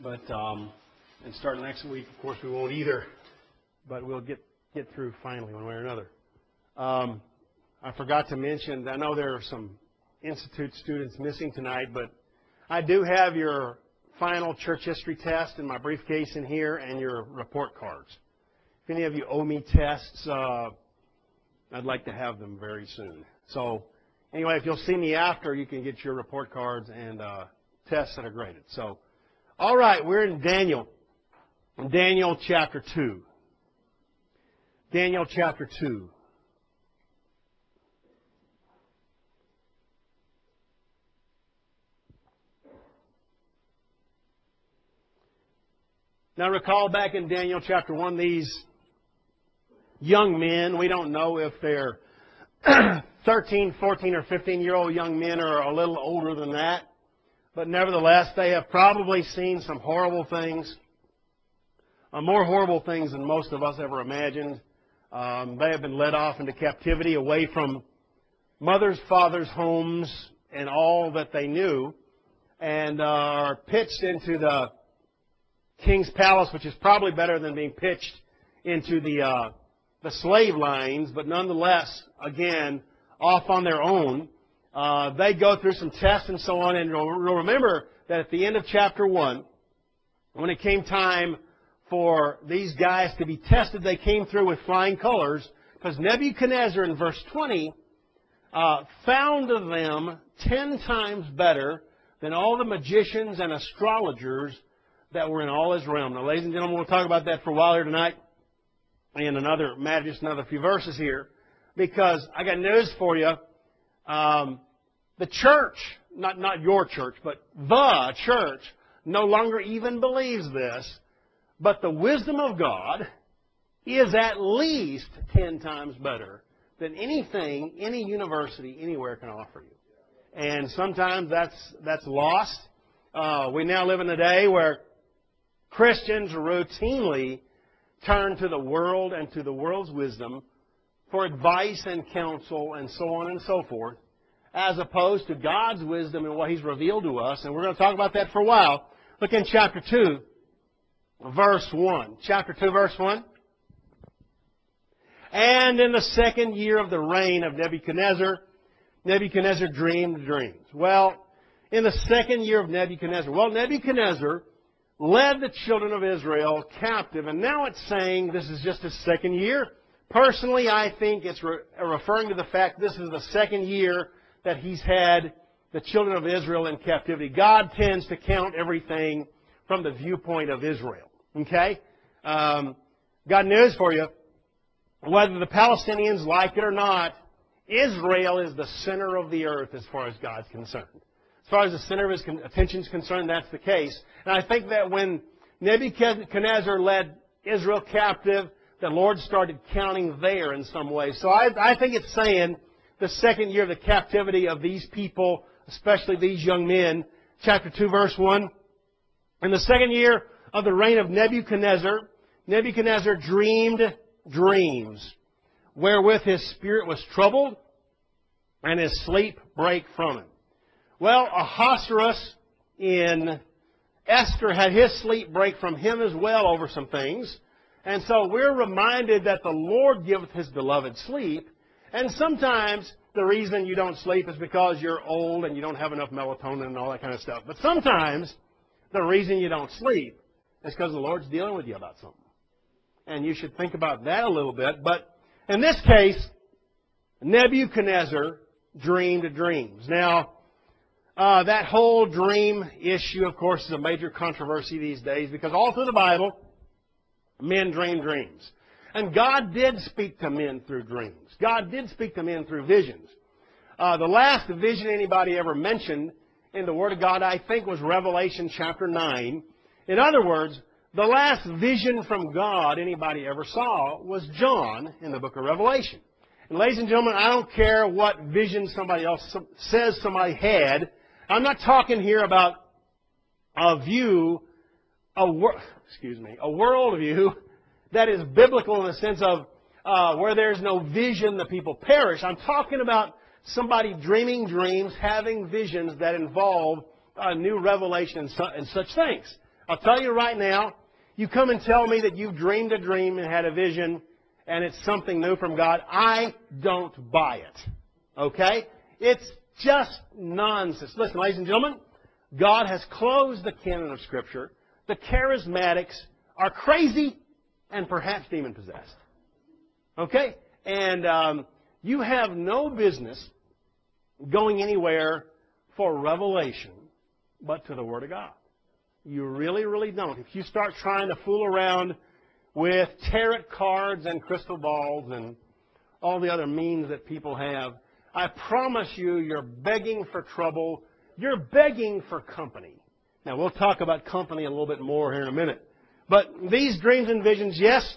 But and starting next week, of course, we won't either. But we'll get through finally, one way or another. I forgot to mention, I know there are some Institute students missing tonight, but I do have your final church history test in my briefcase in here and your report cards. If any of you owe me tests, I'd like to have them very soon. So anyway, if you'll see me after, you can get your report cards and tests that are graded. So, all right, we're in Daniel. Daniel chapter 2. Daniel chapter 2. Now recall back in Daniel chapter 1, these young men, we don't know if they're 13, 14, or 15-year-old young men or a little older than that. But nevertheless, they have probably seen some horrible things, more horrible things than most of us ever imagined. They have been led off into captivity away from mothers, fathers, homes, and all that they knew, and are pitched into the king's palace, which is probably better than being pitched into the slave lines, but nonetheless, again, off on their own. They go through some tests and so on, and you'll remember that at the end of chapter 1, when it came time for these guys to be tested, they came through with flying colors, because Nebuchadnezzar in verse 20 found them 10 times better than all the magicians and astrologers that were in all his realm. Now, ladies and gentlemen, we'll talk about that for a while here tonight, and just another few verses here, because I got news for you. The church, not your church, but the church, no longer even believes this, but the wisdom of God is at least 10 times better than anything any university anywhere can offer you. And sometimes that's lost. We now live in a day where Christians routinely turn to the world and to the world's wisdom for advice and counsel and so on and so forth, as opposed to God's wisdom and what He's revealed to us. And we're going to talk about that for a while. Look in chapter 2, verse 1. Chapter 2, verse 1. And in the second year of the reign of Nebuchadnezzar, Nebuchadnezzar dreamed dreams. Well, in the second year of Nebuchadnezzar, Nebuchadnezzar led the children of Israel captive. And now it's saying this is just his second year. Personally, I think it's referring to the fact this is the second year that he's had the children of Israel in captivity. God tends to count everything from the viewpoint of Israel. Okay? Got news for you. Whether the Palestinians like it or not, Israel is the center of the earth as far as God's concerned. As far as the center of His attention is concerned, that's the case. And I think that when Nebuchadnezzar led Israel captive, the Lord started counting there in some way. So I think it's saying the second year of the captivity of these people, especially these young men, chapter 2, verse 1. In the second year of the reign of Nebuchadnezzar, Nebuchadnezzar dreamed dreams, wherewith his spirit was troubled, and his sleep brake from him. Well, Ahasuerus in Esther had his sleep break from him as well over some things. And so we're reminded that the Lord giveth His beloved sleep. And sometimes the reason you don't sleep is because you're old and you don't have enough melatonin and all that kind of stuff. But sometimes the reason you don't sleep is because the Lord's dealing with you about something. And you should think about that a little bit. But in this case, Nebuchadnezzar dreamed dreams. Now, that whole dream issue, of course, is a major controversy these days, because all through the Bible, men dream dreams. And God did speak to men through dreams. God did speak to men through visions. The last vision anybody ever mentioned in the Word of God, I think, was Revelation chapter 9. In other words, the last vision from God anybody ever saw was John in the book of Revelation. And ladies and gentlemen, I don't care what vision somebody else says somebody had. I'm not talking here about a worldview that is biblical in the sense of where there's no vision, the people perish. I'm talking about somebody dreaming dreams, having visions that involve new revelation and such things. I'll tell you right now, you come and tell me that you've dreamed a dream and had a vision and it's something new from God, I don't buy it. Okay? It's just nonsense. Listen, ladies and gentlemen, God has closed the canon of Scripture. The charismatics are crazy and perhaps demon-possessed. Okay? And you have no business going anywhere for revelation but to the Word of God. You really, really don't. If you start trying to fool around with tarot cards and crystal balls and all the other means that people have, I promise you, you're begging for trouble. You're begging for company. Now, we'll talk about company a little bit more here in a minute. But these dreams and visions, yes,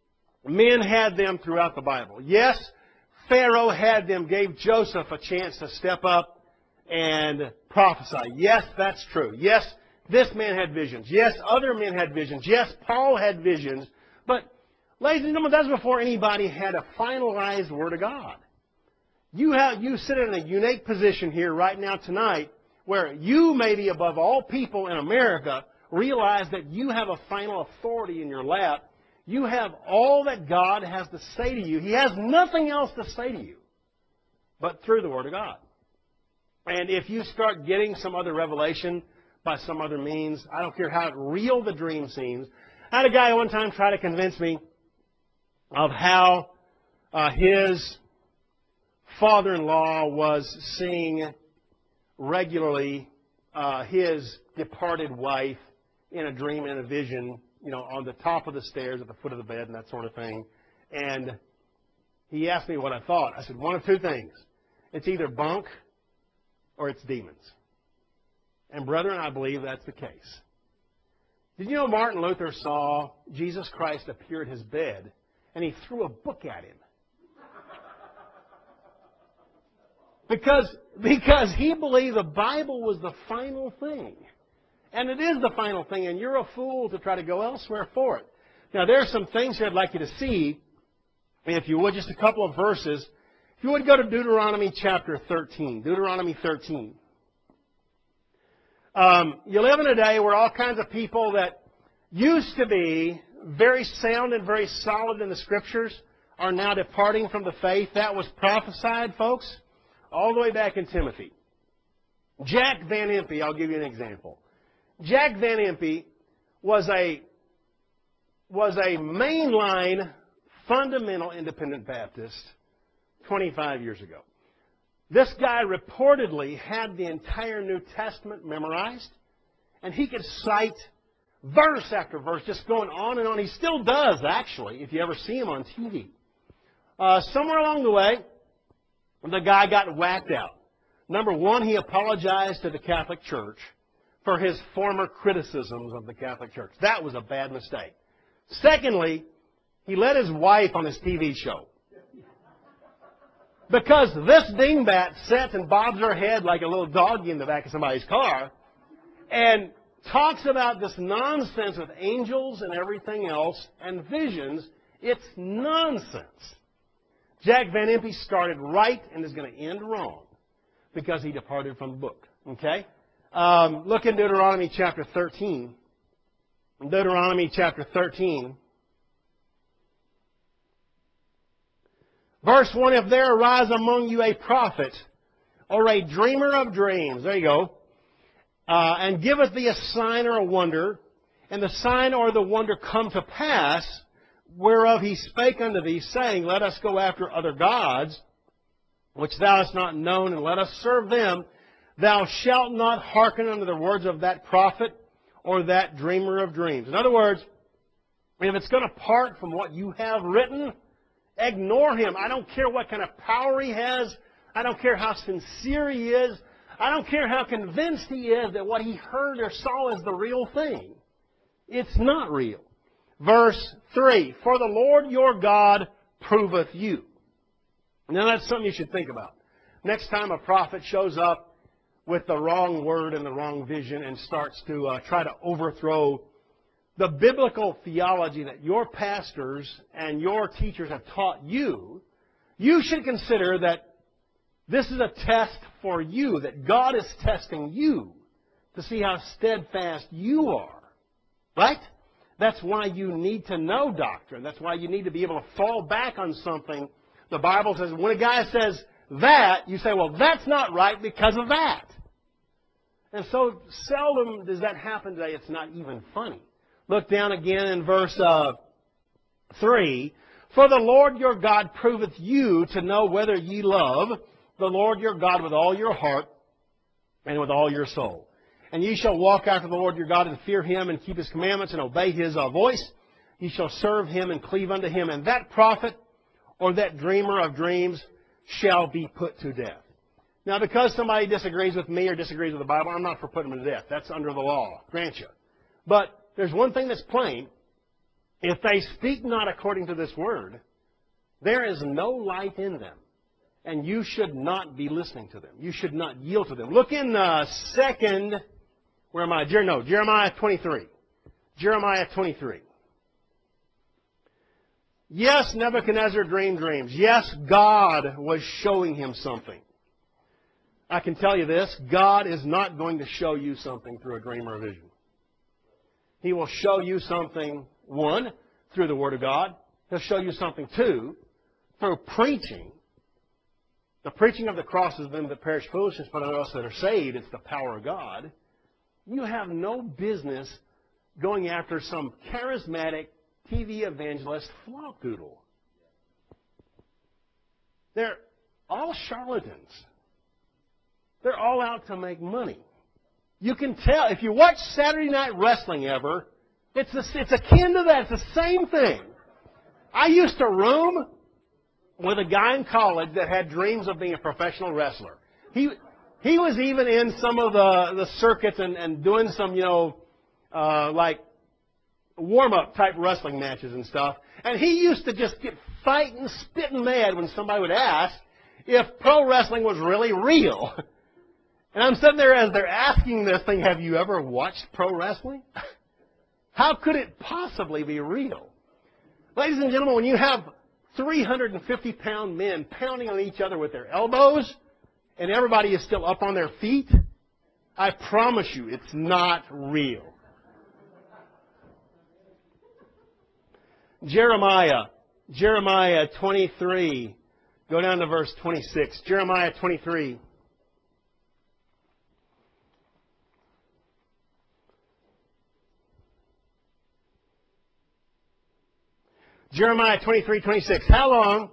men had them throughout the Bible. Yes, Pharaoh had them, gave Joseph a chance to step up and prophesy. Yes, that's true. Yes, this man had visions. Yes, other men had visions. Yes, Paul had visions. But, ladies and gentlemen, that's before anybody had a finalized Word of God. You sit in a unique position here right now tonight where you, maybe above all people in America, realize that you have a final authority in your lap. You have all that God has to say to you. He has nothing else to say to you but through the Word of God. And if you start getting some other revelation by some other means, I don't care how real the dream seems. I had a guy one time try to convince me of how his father-in-law was seeing regularly his departed wife in a dream and a vision, on the top of the stairs, at the foot of the bed, and that sort of thing. And he asked me what I thought. I said, one of two things. It's either bunk or it's demons. And brethren, I believe that's the case. Did you know Martin Luther saw Jesus Christ appear at his bed, and he threw a book at him? Because he believed the Bible was the final thing. And it is the final thing, and you're a fool to try to go elsewhere for it. Now, there are some things here I'd like you to see. If you would, just a couple of verses. If you would go to Deuteronomy chapter 13. Deuteronomy 13. You live in a day where all kinds of people that used to be very sound and very solid in the Scriptures are now departing from the faith. That was prophesied, folks, all the way back in Timothy. Jack Van Impe, I'll give you an example. Jack Van Impe was a mainline fundamental independent Baptist 25 years ago. This guy reportedly had the entire New Testament memorized, and he could cite verse after verse, just going on and on. He still does, actually, if you ever see him on TV. Somewhere along the way, the guy got whacked out. Number one, he apologized to the Catholic Church for his former criticisms of the Catholic Church. That was a bad mistake. Secondly, he let his wife on his TV show. Because this dingbat sits and bobs her head like a little doggy in the back of somebody's car and talks about this nonsense with angels and everything else and visions. It's nonsense. Jack Van Impe started right and is going to end wrong because he departed from the book. Okay? Look in Deuteronomy chapter 13. Deuteronomy chapter 13. Verse 1, if there arise among you a prophet or a dreamer of dreams, there you go, and giveth thee a sign or a wonder, and the sign or the wonder come to pass, whereof he spake unto thee, saying, let us go after other gods, which thou hast not known, and let us serve them, thou shalt not hearken unto the words of that prophet or that dreamer of dreams. In other words, if it's going to part from what you have written, ignore him. I don't care what kind of power he has. I don't care how sincere he is. I don't care how convinced he is that what he heard or saw is the real thing. It's not real. Verse 3, for the Lord your God proveth you. Now that's something you should think about. Next time a prophet shows up with the wrong word and the wrong vision and starts to try to overthrow the biblical theology that your pastors and your teachers have taught you, you should consider that this is a test for you, that God is testing you to see how steadfast you are Right? That's why you need to know doctrine. That's why you need to be able to fall back on something. The Bible says, when a guy says that, you say, well, that's not right because of that. And so seldom does that happen today. It's not even funny. Look down again in verse 3. For the Lord your God proveth you to know whether ye love the Lord your God with all your heart and with all your soul. And ye shall walk after the Lord your God and fear Him and keep His commandments and obey His voice. Ye shall serve Him and cleave unto Him. And that prophet or that dreamer of dreams shall be put to death. Now, because somebody disagrees with me or disagrees with the Bible, I'm not for putting them to death. That's under the law, grant you. But there's one thing that's plain. If they speak not according to this word, there is no light in them. And you should not be listening to them. You should not yield to them. Look in Jeremiah 23. Jeremiah 23. Yes, Nebuchadnezzar dreamed dreams. Yes, God was showing him something. I can tell you this, God is not going to show you something through a dream or a vision. He will show you something, one, through the Word of God. He'll show you something, two, through preaching. The preaching of the cross is them that perish foolishness, but unto us that are saved, it's the power of God. You have no business going after some charismatic TV evangelist flopdoodle. They're all charlatans. They're all out to make money. You can tell, if you watch Saturday Night Wrestling ever, it's akin to that. It's the same thing. I used to room with a guy in college that had dreams of being a professional wrestler. He was even in some of the circuits and doing some, like warm-up type wrestling matches and stuff. And he used to just get fighting, spitting mad when somebody would ask if pro wrestling was really real. And I'm sitting there as they're asking this thing, have you ever watched pro wrestling? How could it possibly be real? Ladies and gentlemen, when you have 350-pound men pounding on each other with their elbows and everybody is still up on their feet, I promise you it's not real. Jeremiah 23. Go down to verse 26. Jeremiah 23. Jeremiah 23:26. How long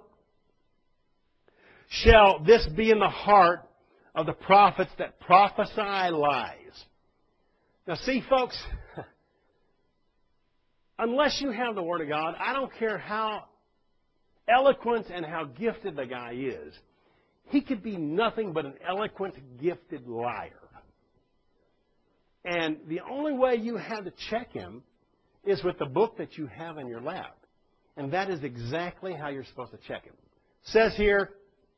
shall this be in the heart of the prophets that prophesy lies? Now see, folks, unless you have the Word of God, I don't care how eloquent and how gifted the guy is. He could be nothing but an eloquent, gifted liar. And the only way you have to check him is with the book that you have in your lap. And that is exactly how you're supposed to check him. It says here,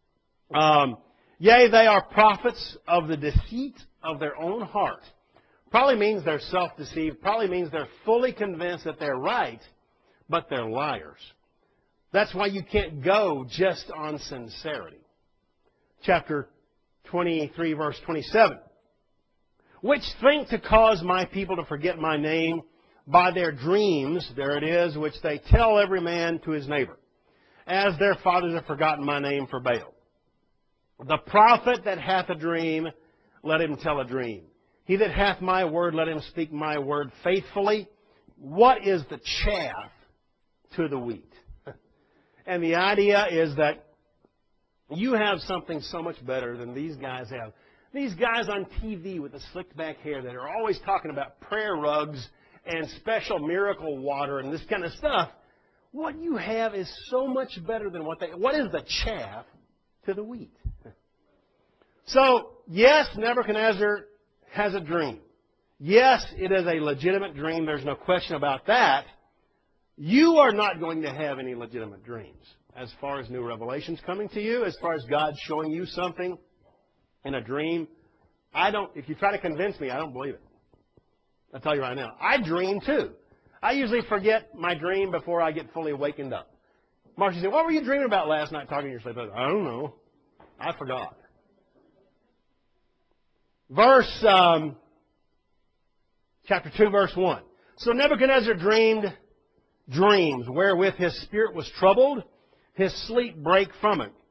yea, they are prophets of the deceit of their own heart. Probably means they're self-deceived. Probably means they're fully convinced that they're right, but they're liars. That's why you can't go just on sincerity. Chapter 23, verse 27. Which think to cause my people to forget my name by their dreams, there it is, which they tell every man to his neighbor, as their fathers have forgotten my name for Baal. The prophet that hath a dream, let him tell a dream. He that hath my word, let him speak my word faithfully. What is the chaff to the wheat? And the idea is that you have something so much better than these guys have. These guys on TV with the slicked back hair that are always talking about prayer rugs and special miracle water and this kind of stuff. What you have is so much better than what is the chaff to the wheat? So, yes, Nebuchadnezzar has a dream. Yes, it is a legitimate dream. There's no question about that. You are not going to have any legitimate dreams as far as new revelations coming to you, as far as God showing you something in a dream. If you try to convince me, I don't believe it. I'll tell you right now. I dream too. I usually forget my dream before I get fully wakened up. Marcia said, what were you dreaming about last night talking to your sleep? I don't know. I forgot. Chapter 2, verse 1. So Nebuchadnezzar dreamed dreams wherewith his spirit was troubled, his sleep brake from it.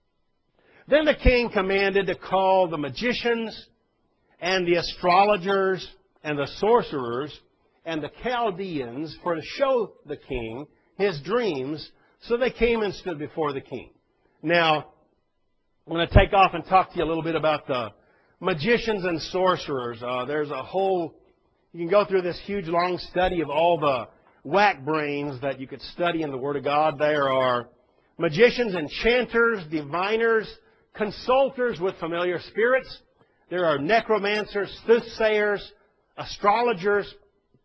Then the king commanded to call the magicians and the astrologers and the sorcerers and the Chaldeans for to show the king his dreams. So they came and stood before the king. Now, I'm going to take off and talk to you a little bit about the magicians and sorcerers. There's a whole, you can go through this huge long study of all the whack brains that you could study in the Word of God. There are magicians, enchanters, diviners, consulters with familiar spirits. There are necromancers, soothsayers, astrologers,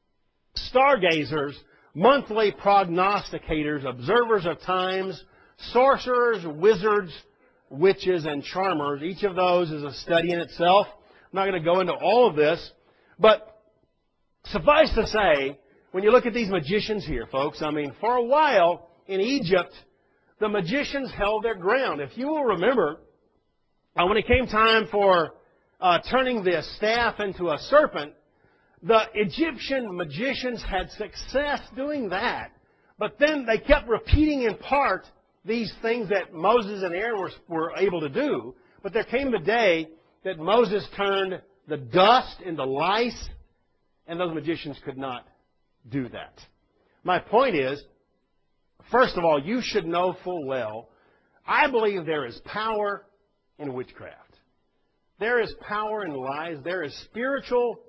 stargazers, monthly prognosticators, observers of times, sorcerers, wizards, witches, and charmers. Each of those is a study in itself. I'm not going to go into all of this, but suffice to say, when you look at these magicians here, folks, I mean, for a while in Egypt, the magicians held their ground. If you will remember, when it came time for turning the staff into a serpent, the Egyptian magicians had success doing that, but then they kept repeating in part these things that Moses and Aaron were able to do. But there came a day that Moses turned the dust into lice, and those magicians could not do that. My point is, first of all, you should know full well, I believe there is power in witchcraft. There is power in lies. There is spiritual,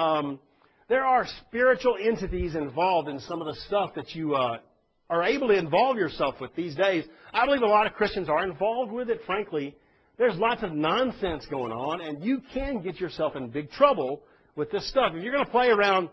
there are spiritual entities involved in some of the stuff that you are able to involve yourself with these days. I believe a lot of Christians are involved with it, frankly. There's lots of nonsense going on, and you can get yourself in big trouble with this stuff. If you're going to play around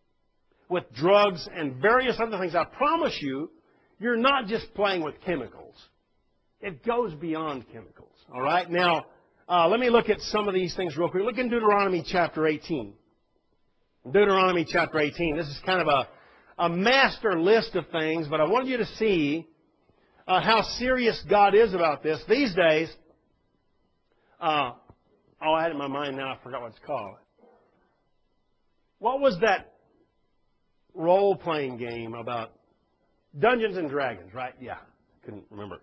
with drugs and various other things, I promise you, you're not just playing with chemicals. It goes beyond chemicals. All right? Now, let me look at some of these things real quick. Look in Deuteronomy chapter 18. Deuteronomy chapter 18. This is kind of a master list of things, but I want you to see how serious God is about this. These days, I had it in my mind now, I forgot what it's called. What was that role-playing game about Dungeons and Dragons, right? Yeah, couldn't remember.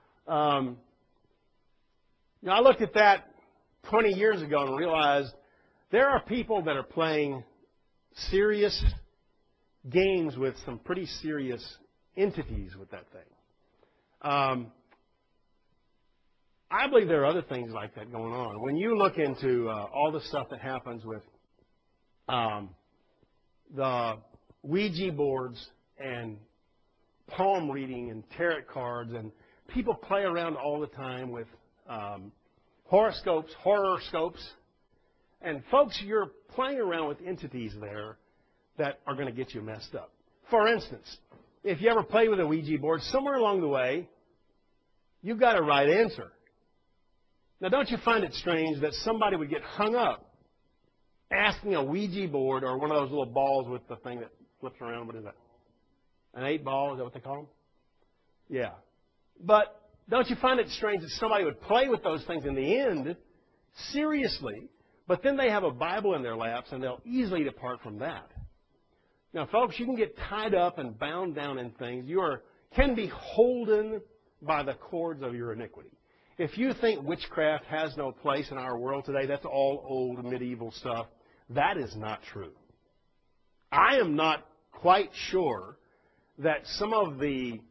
I looked at that 20 years ago and realized there are people that are playing serious games with some pretty serious entities with that thing. I believe there are other things like that going on. When you look into all the stuff that happens with the Ouija boards and palm reading and tarot cards, and people play around all the time with horoscopes, and folks, you're playing around with entities there that are going to get you messed up. For instance, if you ever play with a Ouija board, somewhere along the way, you got a right answer. Now, don't you find it strange that somebody would get hung up asking a Ouija board or one of those little balls with the thing that flips around? What is that? An 8-ball? Is that what they call them? Yeah. But don't you find it strange that somebody would play with those things in the end, seriously, but then they have a Bible in their laps and they'll easily depart from that? Now, folks, you can get tied up and bound down in things. You can be holden by the cords of your iniquity. If you think witchcraft has no place in our world today, that's all old medieval stuff. That is not true. I am not quite sure that some of the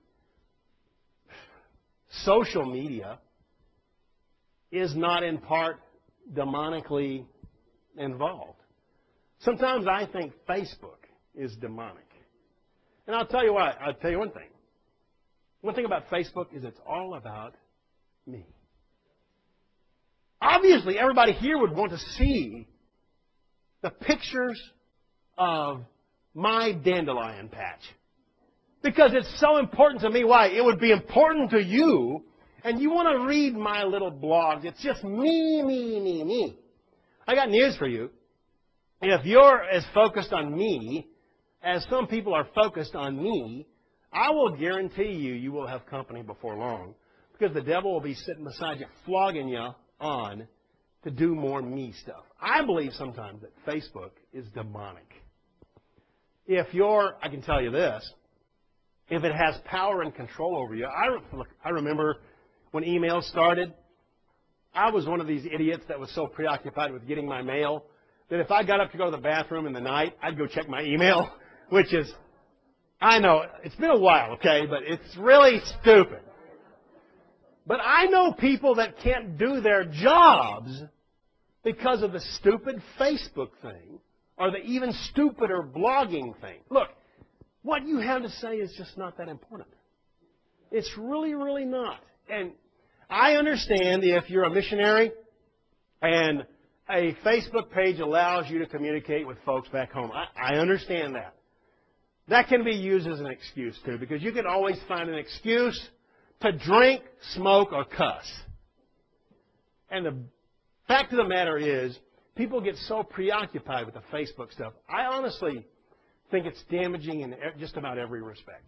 social media is not in part demonically involved. Sometimes I think Facebook is demonic. And I'll tell you what, I'll tell you one thing. One thing about Facebook is it's all about me. Obviously, everybody here would want to see the pictures of my dandelion patch. Because it's so important to me. Why? It would be important to you, and you want to read my little blog. It's just me. I got news for you. If you're as focused on me as some people are focused on me, I will guarantee you will have company before long. Because the devil will be sitting beside you, flogging you on to do more me stuff. I believe sometimes that Facebook is demonic. I can tell you this, if it has power and control over you, I remember when email started, I was one of these idiots that was so preoccupied with getting my mail that if I got up to go to the bathroom in the night, I'd go check my email, which is, I know, it's been a while, okay, but it's really stupid. But I know people that can't do their jobs because of the stupid Facebook thing or the even stupider blogging thing. Look, what you have to say is just not that important. It's really, really not. And I understand if you're a missionary and a Facebook page allows you to communicate with folks back home. I understand that. That can be used as an excuse, too, because you can always find an excuse to drink, smoke, or cuss. And the fact of the matter is, people get so preoccupied with the Facebook stuff. I honestly think it's damaging in just about every respect.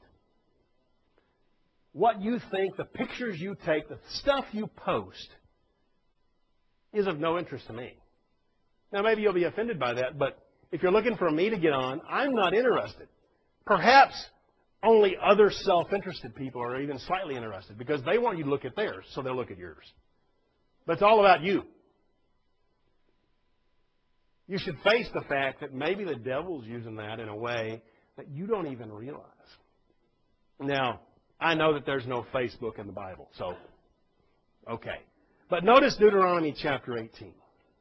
What you think, the pictures you take, the stuff you post is of no interest to me. Now, maybe you'll be offended by that, but if you're looking for me to get on, I'm not interested. Perhaps only other self-interested people are even slightly interested because they want you to look at theirs, so they'll look at yours. But it's all about you. You should face the fact that maybe the devil's using that in a way that you don't even realize. Now, I know that there's no Facebook in the Bible, so, okay. But notice Deuteronomy chapter 18.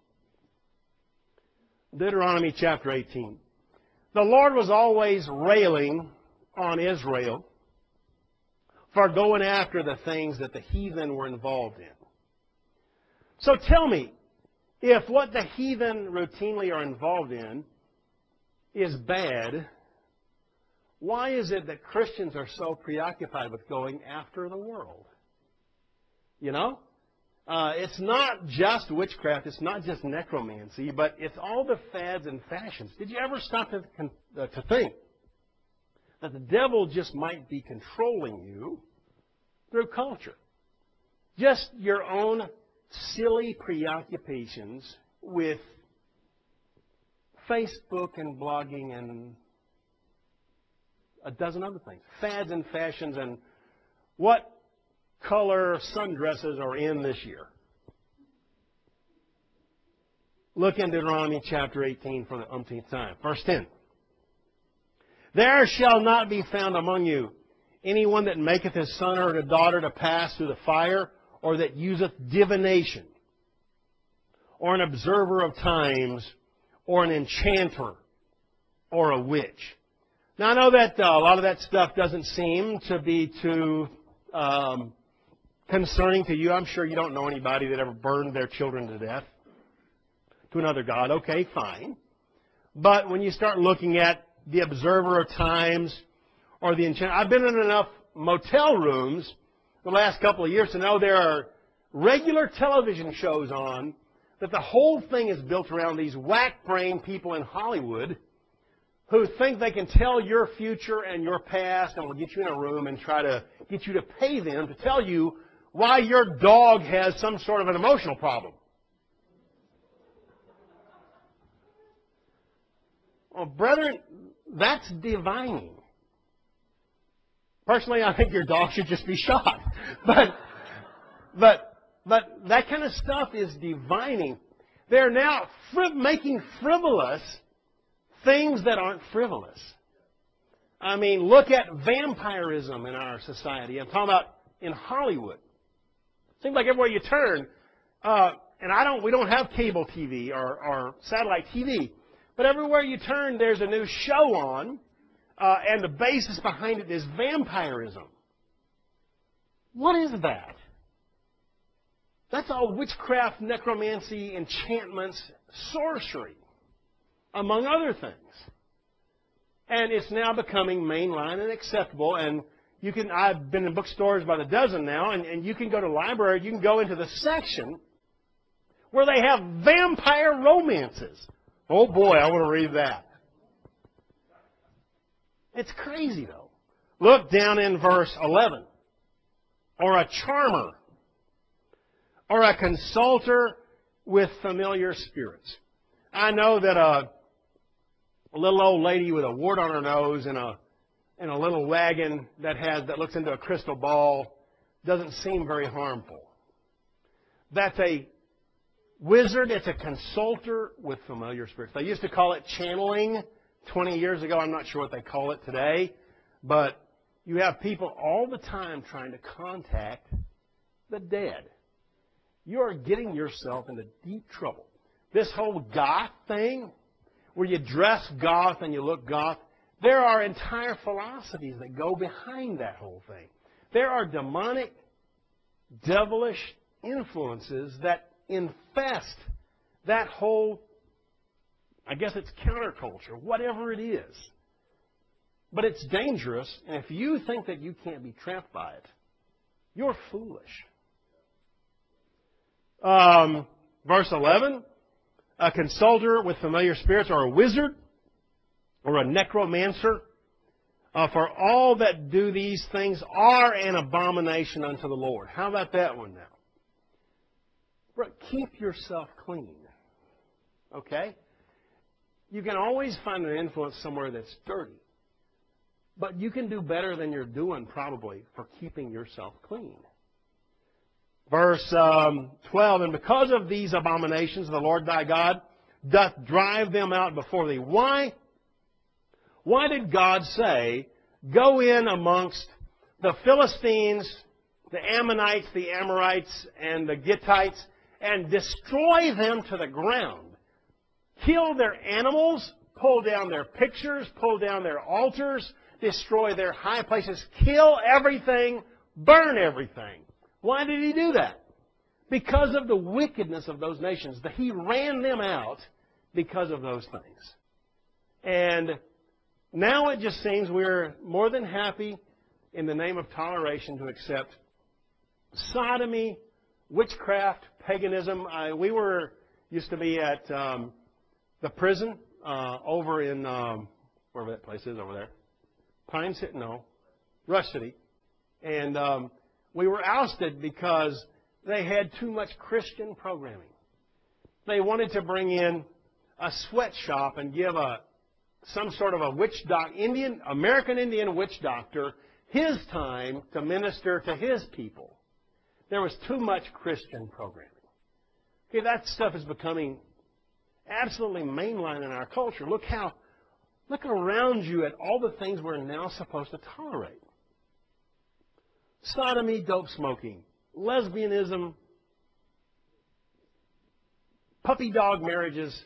Deuteronomy chapter 18. The Lord was always railing on Israel for going after the things that the heathen were involved in. So tell me, if what the heathen routinely are involved in is bad, why is it that Christians are so preoccupied with going after the world? You know? It's not just witchcraft, it's not just necromancy, but it's all the fads and fashions. Did you ever stop to think that the devil just might be controlling you through culture? Just your own silly preoccupations with Facebook and blogging and a dozen other things. Fads and fashions and what color sundresses are in this year. Look in Deuteronomy chapter 18 for the umpteenth time. Verse 10. There shall not be found among you anyone that maketh his son or his daughter to pass through the fire, or that useth divination, or an observer of times, or an enchanter, or a witch. Now, I know that a lot of that stuff doesn't seem to be too concerning to you. I'm sure you don't know anybody that ever burned their children to death to another god. Okay, fine. But when you start looking at the observer of times or the enchanter, I've been in enough motel rooms the last couple of years to know there are regular television shows on that the whole thing is built around these whack-brained people in Hollywood who think they can tell your future and your past and will get you in a room and try to get you to pay them to tell you why your dog has some sort of an emotional problem. Well, brethren, that's divining. Personally, I think your dog should just be shot. But that kind of stuff is divining. They're now making frivolous things that aren't frivolous. I mean, look at vampirism in our society. I'm talking about in Hollywood. Seems like everywhere you turn, and we don't have cable TV or satellite TV, but everywhere you turn, there's a new show on, and the basis behind it is vampirism. What is that? That's all witchcraft, necromancy, enchantments, sorcery, among other things. And it's now becoming mainline and acceptable. And I've been in bookstores by the dozen now, and you can go to the library, you can go into the section where they have vampire romances. Oh boy, I want to read that. It's crazy though. Look down in verse 11. Or a charmer, or a consulter with familiar spirits. I know that a little old lady with a wart on her nose and a little wagon that looks into a crystal ball doesn't seem very harmful. That's a wizard. It's a consulter with familiar spirits. They used to call it channeling 20 years ago. I'm not sure what they call it today. But you have people all the time trying to contact the dead. You are getting yourself into deep trouble. This whole goth thing, where you dress goth and you look goth, there are entire philosophies that go behind that whole thing. There are demonic, devilish influences that infest that whole, I guess it's counterculture, whatever it is. But it's dangerous, and if you think that you can't be trapped by it, you're foolish. Verse 11, a consulter with familiar spirits, or a wizard, or a necromancer, for all that do these things are an abomination unto the Lord. How about that one now? Keep yourself clean. Okay? You can always find an influence somewhere that's dirty. But you can do better than you're doing probably for keeping yourself clean. Verse 12, and because of these abominations, the Lord thy God doth drive them out before thee. Why? Why did God say, go in amongst the Philistines, the Ammonites, the Amorites, and the Gittites, and destroy them to the ground? Kill their animals, pull down their pictures, pull down their altars, destroy their high places, kill everything, burn everything. Why did he do that? Because of the wickedness of those nations. He ran them out because of those things. And now it just seems we're more than happy in the name of toleration to accept sodomy, witchcraft, paganism. We used to be at the prison over in, wherever that place is over there. Pine City, no, Rush City. And we were ousted because they had too much Christian programming. They wanted to bring in a sweatshop and give some sort of a American Indian witch doctor his time to minister to his people. There was too much Christian programming. Okay, that stuff is becoming absolutely mainline in our culture. Look around you at all the things we're now supposed to tolerate. Sodomy, dope smoking, lesbianism, puppy dog marriages.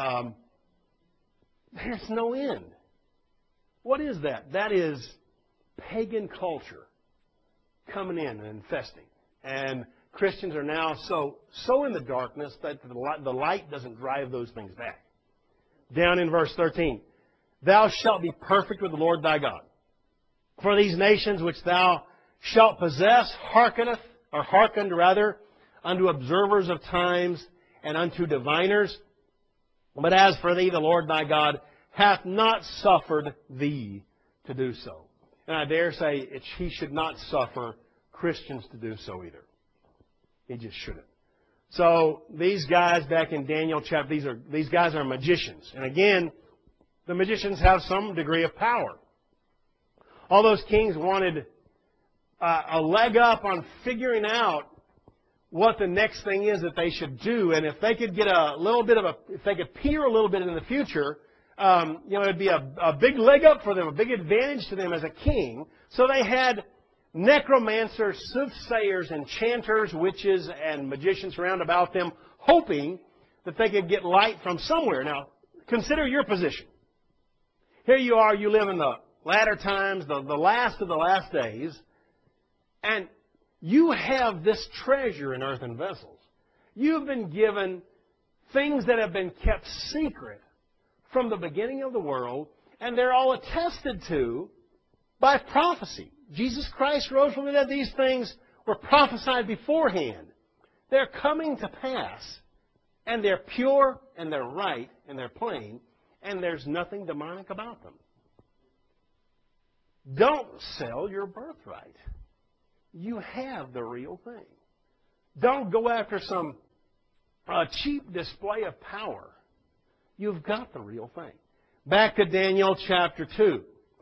There's no end. What is that? That is pagan culture coming in and infesting. And Christians are now so in the darkness that the light doesn't drive those things back. Down in verse 13. Thou shalt be perfect with the Lord thy God. For these nations which thou shalt possess hearkened unto observers of times and unto diviners. But as for thee, the Lord thy God hath not suffered thee to do so. And I dare say he should not suffer Christians to do so either. He just shouldn't. So these guys back in Daniel chapter, these guys are magicians. And again, the magicians have some degree of power. All those kings wanted a leg up on figuring out what the next thing is that they should do, and if they could get if they could peer a little bit in the future, it'd be a big leg up for them, a big advantage to them as a king. So they had necromancers, soothsayers, enchanters, witches, and magicians round about them, hoping that they could get light from somewhere. Now, consider your position. Here you are, you live in the latter times, the last of the last days, and you have this treasure in earthen vessels. You've been given things that have been kept secret from the beginning of the world, and they're all attested to by prophecy. Jesus Christ rose from the dead. These things were prophesied beforehand. They're coming to pass, and they're pure, and they're right, and they're plain, and there's nothing demonic about them. Don't sell your birthright. You have the real thing. Don't go after some cheap display of power. You've got the real thing. Back to Daniel chapter 2.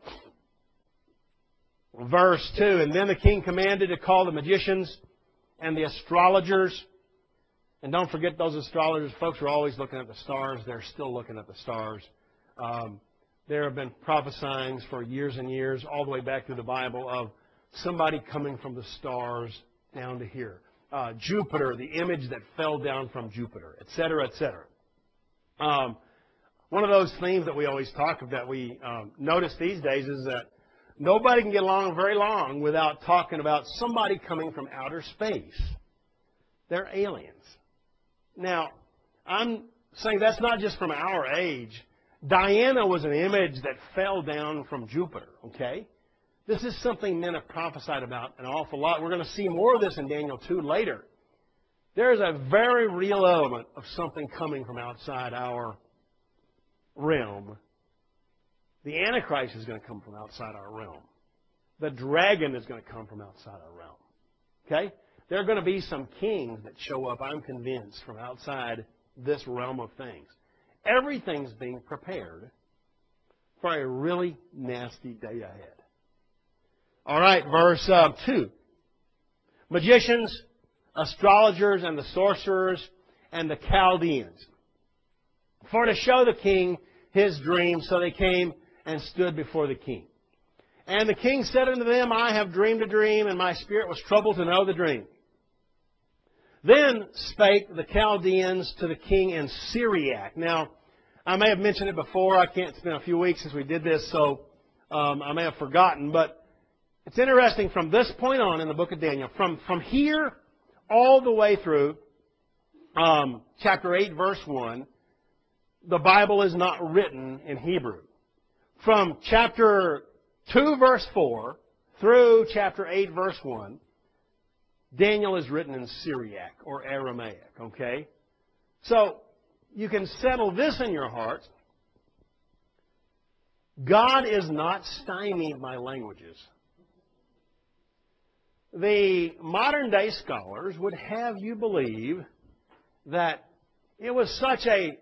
Verse 2. And then the king commanded to call the magicians and the astrologers. And don't forget those astrologers. Folks are always looking at the stars. They're still looking at the stars. There have been prophesyings for years and years, all the way back through the Bible, of somebody coming from the stars down to here. Jupiter, the image that fell down from Jupiter, etc., etc. One of those themes that we always talk of, that we notice these days, is that nobody can get along very long without talking about somebody coming from outer space. They're aliens. Now, I'm saying that's not just from our age. Diana was an image that fell down from Jupiter, okay? This is something men have prophesied about an awful lot. We're going to see more of this in Daniel 2 later. There's a very real element of something coming from outside our realm. The Antichrist is going to come from outside our realm. The dragon is going to come from outside our realm. Okay? There are going to be some kings that show up, I'm convinced, from outside this realm of things. Everything's being prepared for a really nasty day ahead. All right, verse 2. Magicians, astrologers, and the sorcerers, and the Chaldeans, for to show the king his dream. So they came and stood before the king. And the king said unto them, I have dreamed a dream, and my spirit was troubled to know the dream. Then spake the Chaldeans to the king in Syriac. Now, I may have mentioned it before. It's been a few weeks since we did this, so I may have forgotten. But it's interesting from this point on in the book of Daniel, from here all the way through chapter 8, verse 1, the Bible is not written in Hebrew. From chapter 2, verse 4, through chapter 8, verse 1, Daniel is written in Syriac or Aramaic, okay? So, you can settle this in your heart. God is not stymied by languages. The modern day scholars would have you believe that it was such a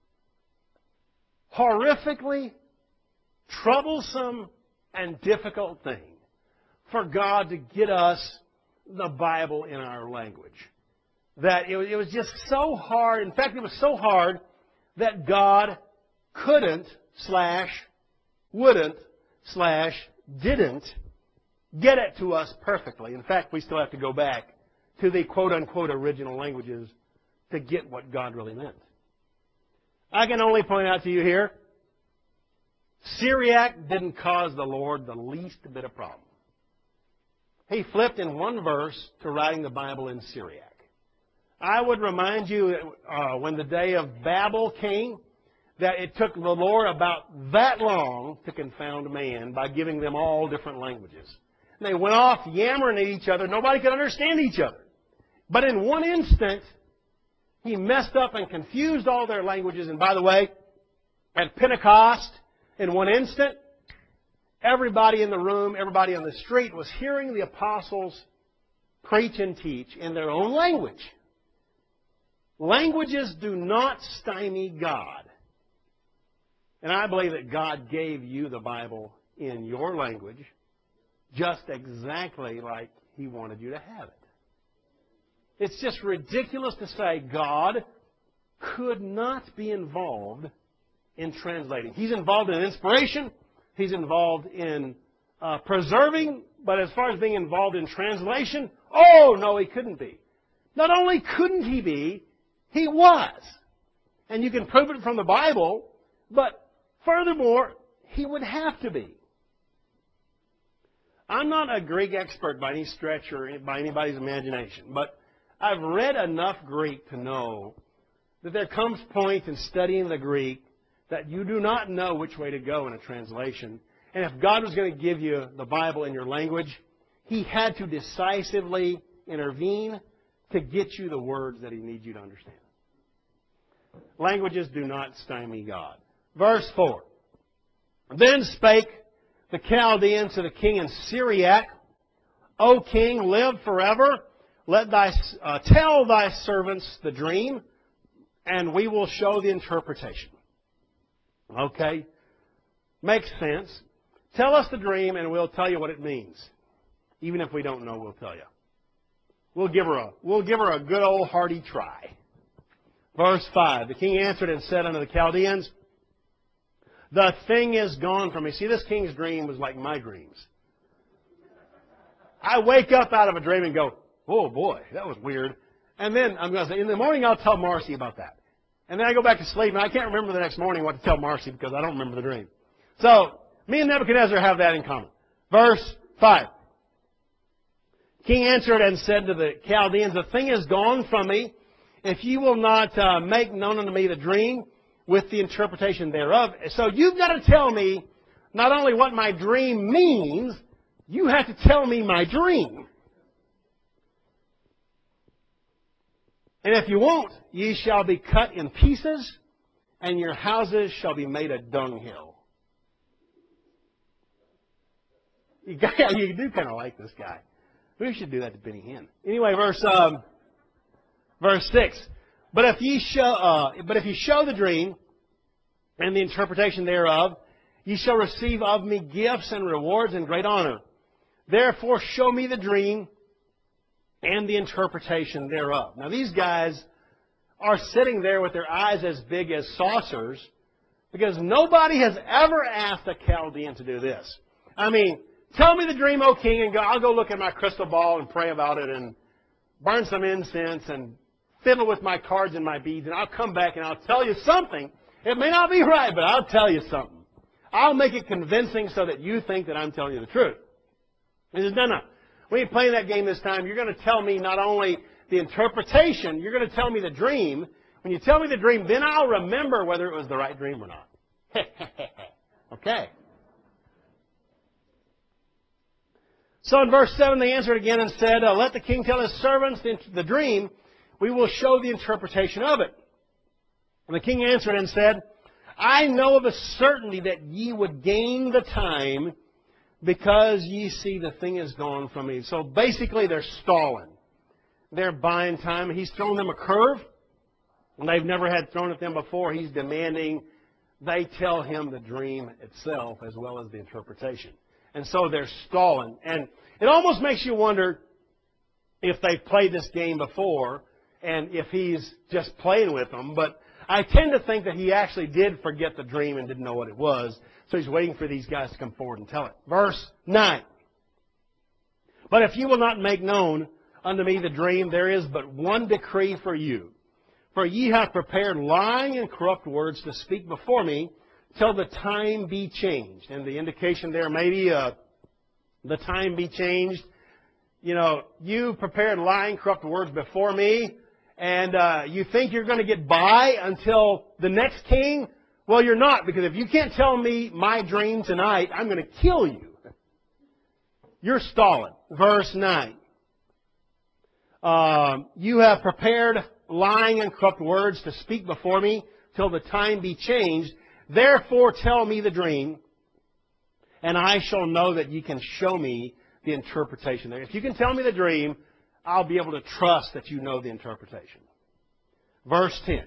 horrifically troublesome and difficult thing for God to get us the Bible in our language. That it was just so hard. In fact, it was so hard that God couldn't / wouldn't / didn't get it to us perfectly. In fact, we still have to go back to the quote-unquote original languages to get what God really meant. I can only point out to you here, Syriac didn't cause the Lord the least bit of problem. He flipped in one verse to writing the Bible in Syriac. I would remind you when the day of Babel came, that it took the Lord about that long to confound man by giving them all different languages. And they went off yammering at each other. Nobody could understand each other. But in one instant, He messed up and confused all their languages. And by the way, at Pentecost, in one instant, everybody in the room, everybody on the street was hearing the apostles preach and teach in their own language. Languages do not stymie God. And I believe that God gave you the Bible in your language just exactly like He wanted you to have it. It's just ridiculous to say God could not be involved in translating. He's involved in inspiration. He's involved in preserving. But as far as being involved in translation, oh, no, He couldn't be. Not only couldn't He be, He was. And you can prove it from the Bible, but furthermore, He would have to be. I'm not a Greek expert by any stretch or by anybody's imagination, but I've read enough Greek to know that there comes a point in studying the Greek that you do not know which way to go in a translation. And if God was going to give you the Bible in your language, He had to decisively intervene to get you the words that He needs you to understand. Languages do not stymie God. Verse 4. Then spake the Chaldeans to the king in Syriac, O king, live forever. Tell thy servants the dream, and we will show the interpretation. Okay? makes sense. Tell us the dream and we'll tell you what it means. Even if we don't know, we'll tell you. We'll give her a good old hearty try. Verse 5, the king answered and said unto the Chaldeans, the thing is gone from me. See, this king's dream was like my dreams. I wake up out of a dream and go, oh boy, that was weird. And then I'm going to say, in the morning I'll tell Marcy about that. And then I go back to sleep and I can't remember the next morning what to tell Marcy because I don't remember the dream. So, me and Nebuchadnezzar have that in common. Verse 5. King answered and said to the Chaldeans, the thing is gone from me. If you will not make known unto me the dream with the interpretation thereof. So you've got to tell me not only what my dream means, you have to tell me my dream. And if you won't, ye shall be cut in pieces, and your houses shall be made a dunghill. You do kind of like this guy. We should do that to Benny Hinn. Anyway, verse 6. But if you show the dream and the interpretation thereof, ye shall receive of me gifts and rewards and great honor. Therefore show me the dream and the interpretation thereof. Now these guys are sitting there with their eyes as big as saucers because nobody has ever asked a Chaldean to do this. I mean, tell me the dream, O king, and I'll go look at my crystal ball and pray about it and burn some incense and fiddle with my cards and my beads, and I'll come back and I'll tell you something. It may not be right, but I'll tell you something. I'll make it convincing so that you think that I'm telling you the truth. He says, no. We ain't playing that game this time. You're going to tell me not only the interpretation, you're going to tell me the dream. When you tell me the dream, then I'll remember whether it was the right dream or not. Okay. So in verse 7, they answered again and said, let the king tell his servants the dream. We will show the interpretation of it. And the king answered and said, I know of a certainty that ye would gain the time because ye see the thing is gone from me. So basically they're stalling. They're buying time. He's throwing them a curve. And they've never had thrown at them before. He's demanding they tell him the dream itself as well as the interpretation. And so they're stalling. And it almost makes you wonder if they've played this game before and if he's just playing with them. But I tend to think that he actually did forget the dream and didn't know what it was. So he's waiting for these guys to come forward and tell it. Verse 9. But if you will not make known unto me the dream, there is but one decree for you. For ye have prepared lying and corrupt words to speak before me till the time be changed. And the indication there may be the time be changed. You know, you prepared lying, corrupt words before me, and you think you're going to get by until the next king? Well, you're not, because if you can't tell me my dream tonight, I'm going to kill you. You're stalling. Verse 9. You have prepared lying and corrupt words to speak before me till the time be changed. Therefore tell me the dream, and I shall know that you can show me the interpretation there. If you can tell me the dream, I'll be able to trust that you know the interpretation. Verse 10.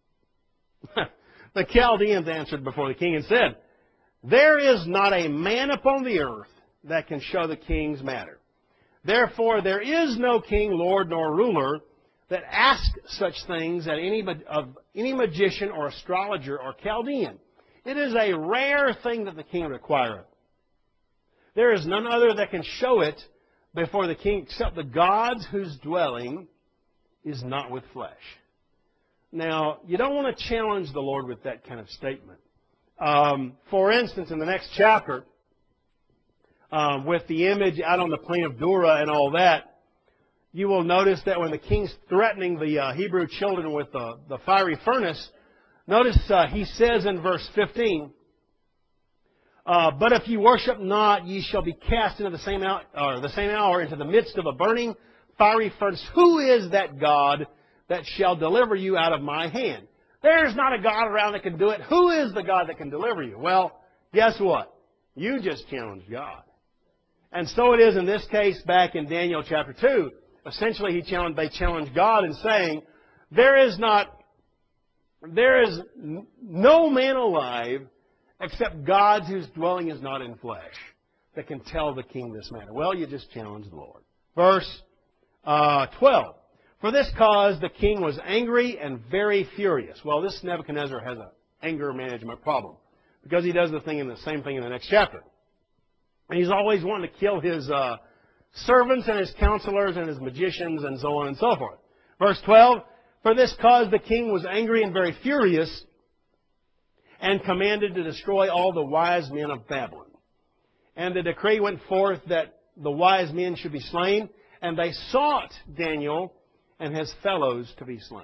The Chaldeans answered before the king and said, there is not a man upon the earth that can show the king's matter. Therefore there is no king, lord, nor ruler that asks such things of any magician or astrologer or Chaldean. It is a rare thing that the king requireth. There is none other that can show it before the king except the gods whose dwelling is not with flesh. Now, you don't want to challenge the Lord with that kind of statement. For instance, in the next chapter, with the image out on the plain of Dura and all that, you will notice that when the king's threatening the Hebrew children with the fiery furnace, notice he says in verse 15, but if ye worship not, ye shall be cast into the same hour into the midst of a burning fiery furnace. Who is that God that shall deliver you out of my hand? There's not a God around that can do it. Who is the God that can deliver you? Well, guess what? You just challenged God. And so it is in this case back in Daniel chapter 2. Essentially, they challenged God in saying, there is no man alive except God's whose dwelling is not in flesh, that can tell the king this matter? Well, you just challenge the Lord. Verse 12. For this cause the king was angry and very furious. Well, this Nebuchadnezzar has an anger management problem because he does the same thing in the next chapter. And he's always wanting to kill his servants and his counselors and his magicians and so on and so forth. Verse 12. For this cause the king was angry and very furious and commanded to destroy all the wise men of Babylon. And the decree went forth that the wise men should be slain, and they sought Daniel and his fellows to be slain.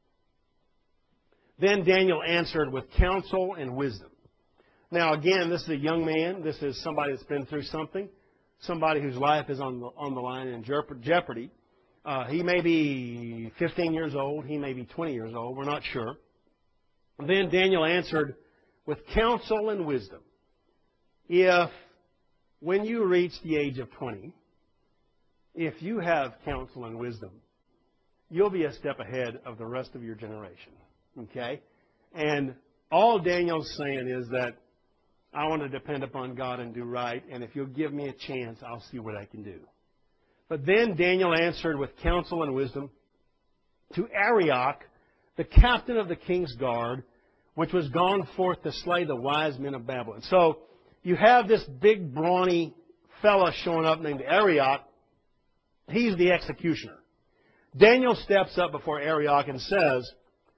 Then Daniel answered with counsel and wisdom. Now again, this is a young man. This is somebody that's been through something. Somebody whose life is on the line in jeopardy. He may be 15 years old. He may be 20 years old. We're not sure. Then Daniel answered with counsel and wisdom. If, when you reach the age of 20, if you have counsel and wisdom, you'll be a step ahead of the rest of your generation. Okay? And all Daniel's saying is that I want to depend upon God and do right, and if you'll give me a chance, I'll see what I can do. But then Daniel answered with counsel and wisdom to Arioch, the captain of the king's guard, which was gone forth to slay the wise men of Babylon. So you have this big, brawny fella showing up named Arioch. He's the executioner. Daniel steps up before Arioch and says,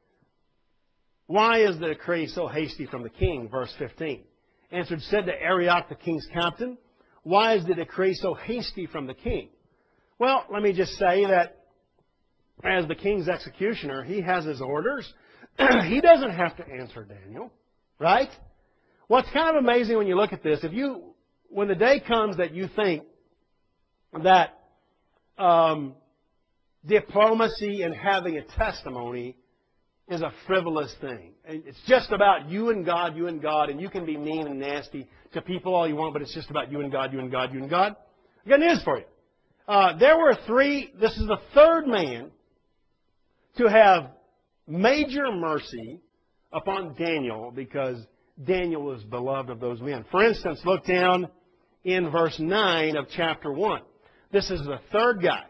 why is the decree so hasty from the king? Verse 15. Said to Arioch, the king's captain, why is the decree so hasty from the king? Well, let me just say that as the king's executioner, he has his orders. He doesn't have to answer Daniel, right? What's kind of amazing when you look at this, when the day comes that you think that diplomacy and having a testimony is a frivolous thing. It's just about you and God, and you can be mean and nasty to people all you want, but it's just about you and God, you and God, you and God. I got news for you. There were three, this is the third man to have major mercy upon Daniel because Daniel was beloved of those men. For instance, look down in verse 9 of chapter 1. This is the third guy.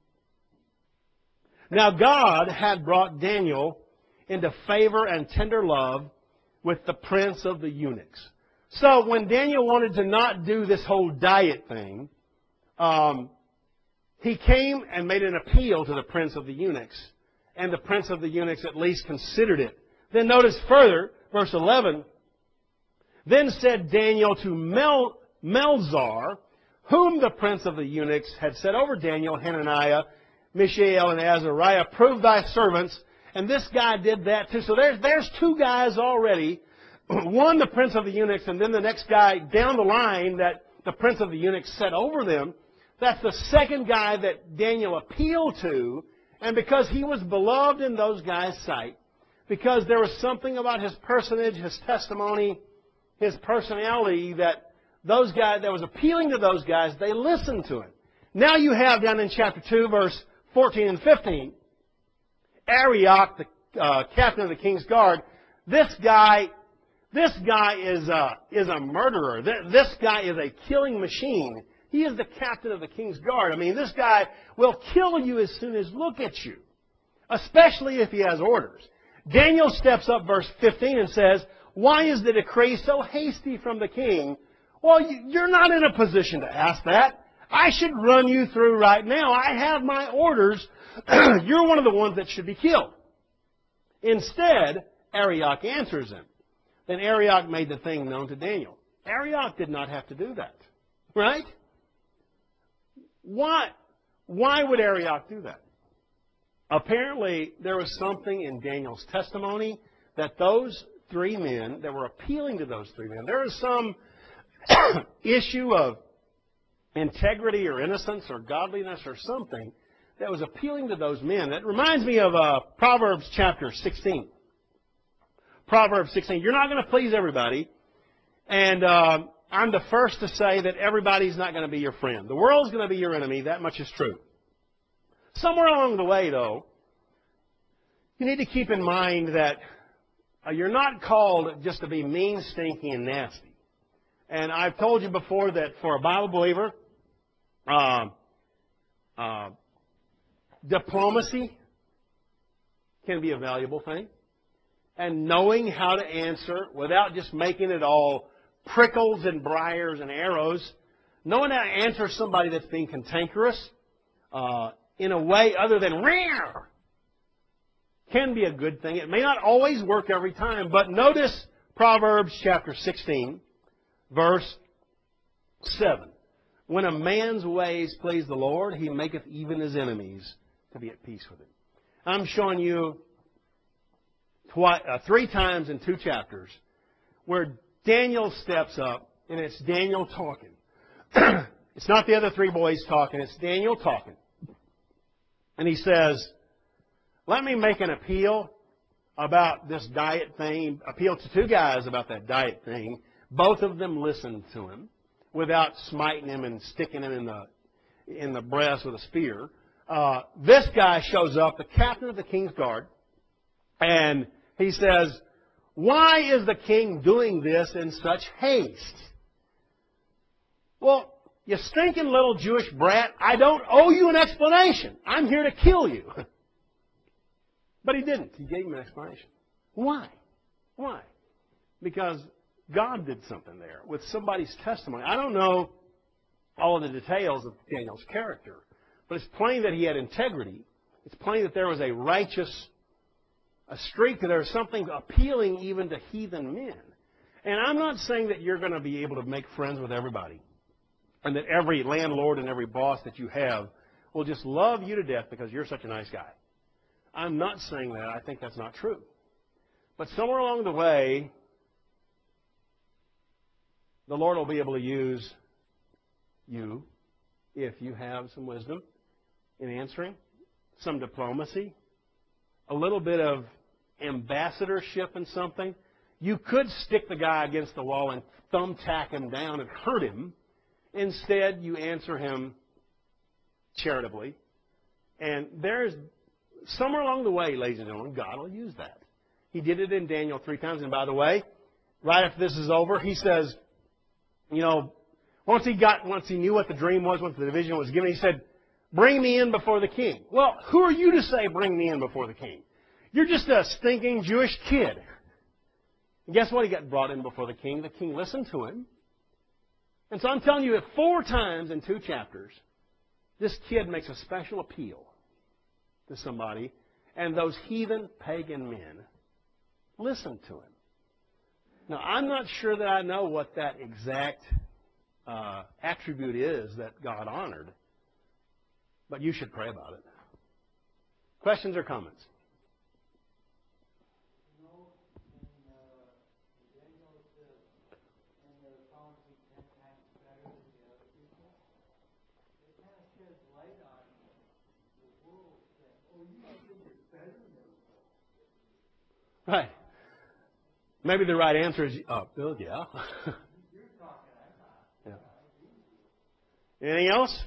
Now God had brought Daniel into favor and tender love with the prince of the eunuchs. So when Daniel wanted to not do this whole diet thing, he came and made an appeal to the prince of the eunuchs. And the prince of the eunuchs at least considered it. Then notice further, verse 11. Then said Daniel to Melzar, whom the prince of the eunuchs had set over Daniel, Hananiah, Mishael, and Azariah, prove thy servants. And this guy did that too. So there's two guys already. One, the prince of the eunuchs, and then the next guy down the line that the prince of the eunuchs set over them. That's the second guy that Daniel appealed to. And because he was beloved in those guys' sight, because there was something about his personage, his testimony, his personality that those guys, that was appealing to those guys, they listened to him. Now you have down in chapter 2, verse 14 and 15, Arioch, the captain of the king's guard. This guy is a murderer. This guy is a killing machine. He is the captain of the king's guard. I mean, this guy will kill you as soon as look at you, especially if he has orders. Daniel steps up, verse 15, and says, why is the decree so hasty from the king? Well, you're not in a position to ask that. I should run you through right now. I have my orders. You're one of the ones that should be killed. Instead, Arioch answers him. Then Arioch made the thing known to Daniel. Arioch did not have to do that. Right? Why would Arioch do that? Apparently, there was something in Daniel's testimony that those three men, that were appealing to those three men, there was some issue of integrity or innocence or godliness or something that was appealing to those men. That reminds me of Proverbs chapter 16. Proverbs 16. You're not going to please everybody. And I'm the first to say that everybody's not going to be your friend. The world's going to be your enemy. That much is true. Somewhere along the way, though, you need to keep in mind that You're not called just to be mean, stinky, and nasty. And I've told you before that for a Bible believer, diplomacy can be a valuable thing. And knowing how to answer without just making it all prickles and briars and arrows, knowing how to answer somebody that's being cantankerous in a way other than rare can be a good thing. It may not always work every time, but notice Proverbs chapter 16, verse 7. When a man's ways please the Lord, he maketh even his enemies to be at peace with him. I'm showing you 3 times in 2 chapters where Daniel steps up, and it's Daniel talking. It's not the other 3 boys talking, it's Daniel talking. And he says, let me make an appeal about this diet thing, appeal to 2 guys about that diet thing. Both of them listened to him without smiting him and sticking him in the breast with a spear. This guy shows up, the captain of the king's guard, and he says, why is the king doing this in such haste? Well, you stinking little Jewish brat, I don't owe you an explanation. I'm here to kill you. But he didn't. He gave him an explanation. Why? Why? Because God did something there with somebody's testimony. I don't know all of the details of Daniel's character, but it's plain that he had integrity. It's plain that there was a righteous streak, that there was something appealing even to heathen men. And I'm not saying that you're going to be able to make friends with everybody, and that every landlord and every boss that you have will just love you to death because you're such a nice guy. I'm not saying that. I think that's not true. But somewhere along the way, the Lord will be able to use you if you have some wisdom in answering, some diplomacy, a little bit of ambassadorship in something. You could stick the guy against the wall and thumbtack him down and hurt him. Instead, you answer him charitably. And there's somewhere along the way, ladies and gentlemen, God will use that. He did it in Daniel 3 times. And by the way, right after this is over, he says, you know, once he knew what the dream was, once the vision was given, he said, bring me in before the king. Well, who are you to say, bring me in before the king? You're just a stinking Jewish kid. And guess what? He got brought in before the king. The king listened to him. And so I'm telling you, 4 times in 2 chapters, this kid makes a special appeal to somebody, and those heathen pagan men listen to him. Now, I'm not sure that I know what that exact attribute is that God honored, but you should pray about it. Questions or comments? Right. Maybe the right answer is, Bill, yeah. Yeah. Anything else?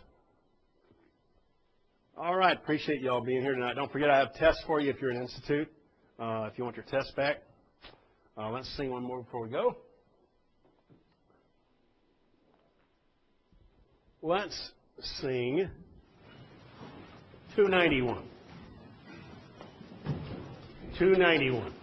All right. Appreciate you all being here tonight. Don't forget I have tests for you if you're in Institute. If you want your test back. Let's sing one more before we go. Let's sing 291. 291.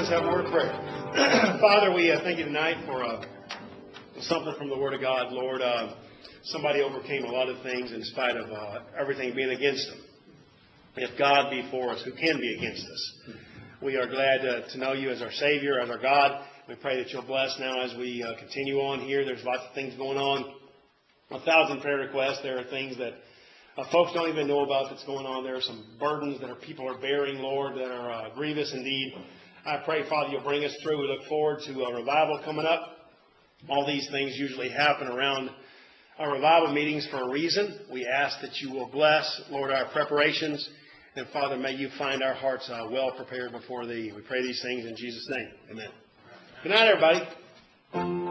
Let's have a word of prayer. Father, we thank you tonight for something from the Word of God, Lord. Somebody overcame a lot of things in spite of everything being against them. If God be for us, who can be against us? We are glad to know you as our Savior, as our God. We pray that you'll bless now as we continue on here. There's lots of things going on. 1,000 prayer requests. There are things that folks don't even know about that's going on. There are some burdens that people are bearing, Lord, that are grievous indeed. I pray, Father, you'll bring us through. We look forward to a revival coming up. All these things usually happen around our revival meetings for a reason. We ask that you will bless, Lord, our preparations. And, Father, may you find our hearts well prepared before thee. We pray these things in Jesus' name. Amen. Good night, everybody.